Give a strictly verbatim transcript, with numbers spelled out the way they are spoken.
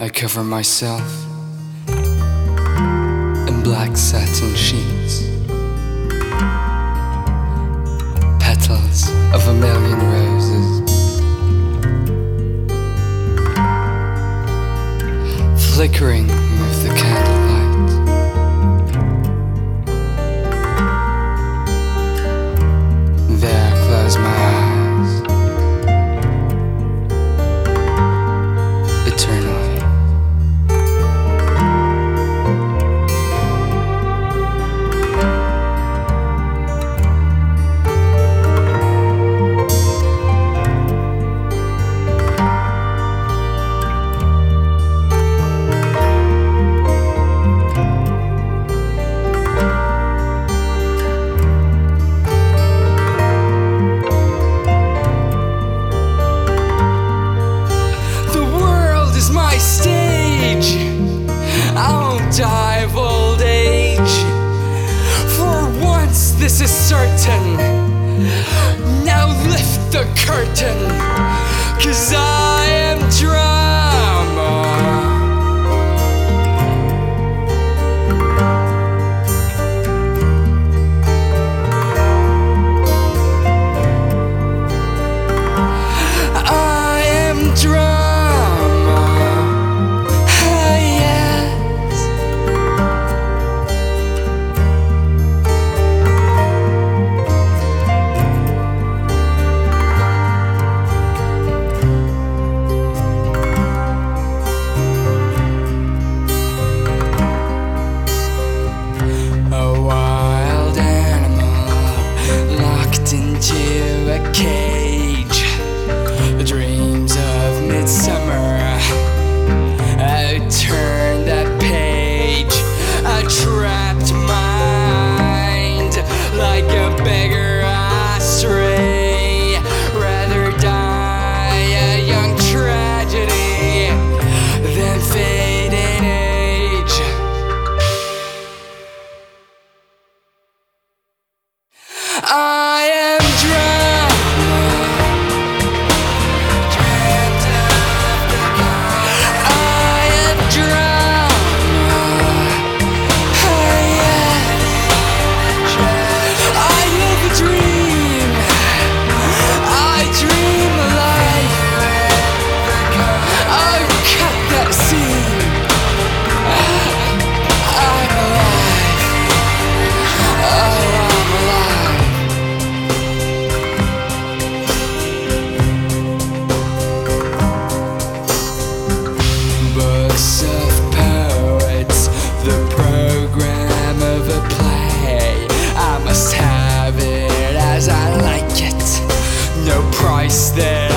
I cover myself in black satin sheets, petals of a million roses, flickering with the candlelight. There close my eyes, eternally. My stage, I won't die of old age. For once this is certain. Now lift the curtain, 'cause I am drama. I am drama. Into a cage, dreams of midsummer. I turned that page, a trapped mind, like a beggar I stray. Rather die a young tragedy than fade in age. I am drama, dreamt of the God. I am drama. I am. I live a dream. I dream a life. I cut that scene. I'm alive. Oh, I'm alive. Books of poets, the program of a play. I must have it as I like it. No price there.